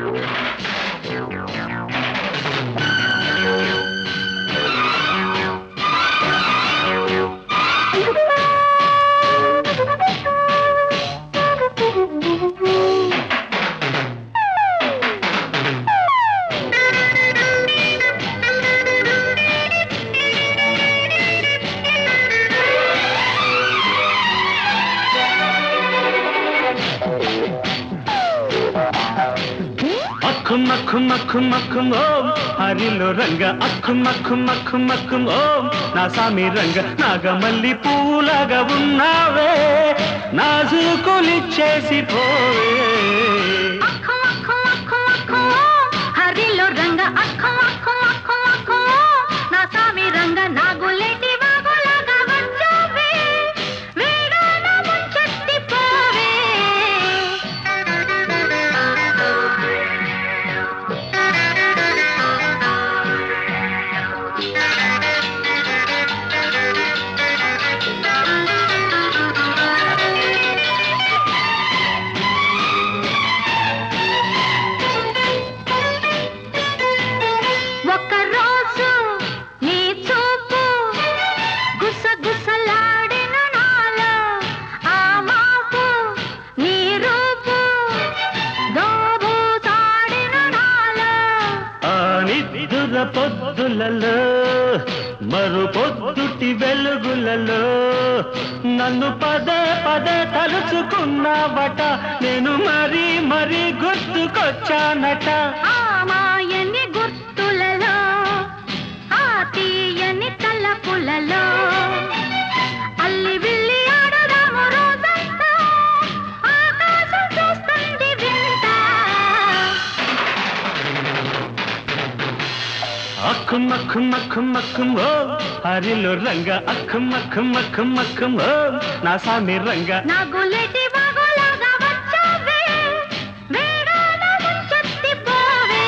అక్కుమక్కుమక్కుమక్కుం ఓం హరిలో రంగ అక్కుమక్కుమక్కుమక్కుం ఓం నా సామి రంగ నాగమల్లి పూలాగా ఉన్నావే నాజుకులిచ్చేసి పోవే హరిలో రంగ అక్కుమక్కుమక్కుమక్కుం నా సామి రంగ నాగులేటి వాగులాగా వచ్చావే వేగాన ముంచెత్తి పోవే ఒక్కరోజు నీ చూపు గుసగుసలాడిన నాలో ఆ మాపు నీ రూపు దోబూసాడిన నాలో ఆ నిద్దుర పొద్దులలో మరు పొద్దుటి వెలుగులలో నన్ను పదే పదే తలుచుకున్నావట నేను మరీ మరీ గుర్తుకొచ్చానట ఆ మాయని గుర్తులలో ఆ తీయని తలపులలో అల్లి విల్లి ఆడదాము రోజంతా ఆకాశం చూస్తుంది వింత అక్కుమక్కుమక్కుమక్కుం ఓం హరిలో రంగ అక్కుమక్కుమక్కుమక్కుం ఓం నా సామి రంగ నాగులేటి వాగులాగా వచ్చావే వేగాన ముంచెత్తి పోవే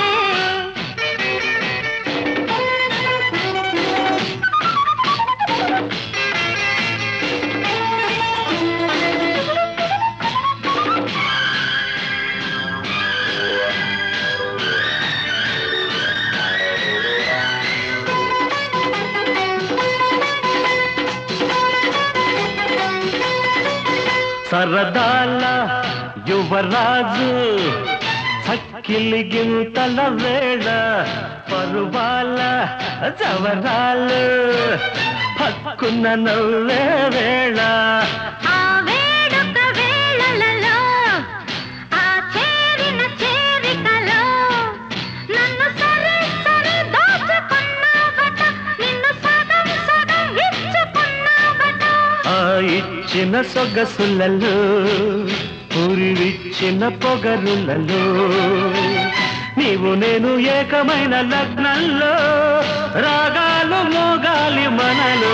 సరదాల యువరాజు చక్కిలి గింతల వేళ పరువాల జవరాలు పక్కున్న నవ్వే వేళ ఆ వేడుక వేళలలో ఆ చేరిన చేరికలో నన్ను సరే సరే దాచుకున్నావట నిన్ను సగం సగం ఇచ్చుకున్నావట ఆ ఇచ్చిన సొగసులలో పురివిచ్చిన పొగరులలో నీవు నేను ఏకమైన లగ్నంలో రాగాలు మోగాలి మనలో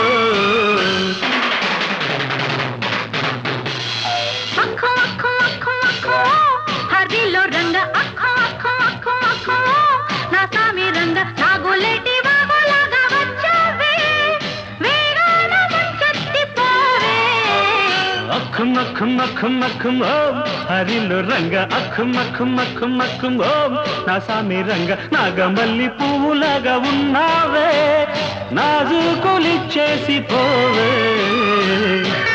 అక్కు అక్కు అక్కు అక్కు హరిలో రంగ అక్కు అక్కు అక్కు అక్కు నా సామి రంగ నాగులేటి వాగులాగా వచ్చావే వేగాన ముంచెత్తి పోవే అక్కుమక్కుమక్కుమక్కుం ఓం హరిలో రంగ అక్కుమక్కుమక్కుమక్కుం ఓం నా సామి రంగ నాగమల్లి పువ్వులాగా ఉన్నావే నాజుకులిచ్చేసి పోవే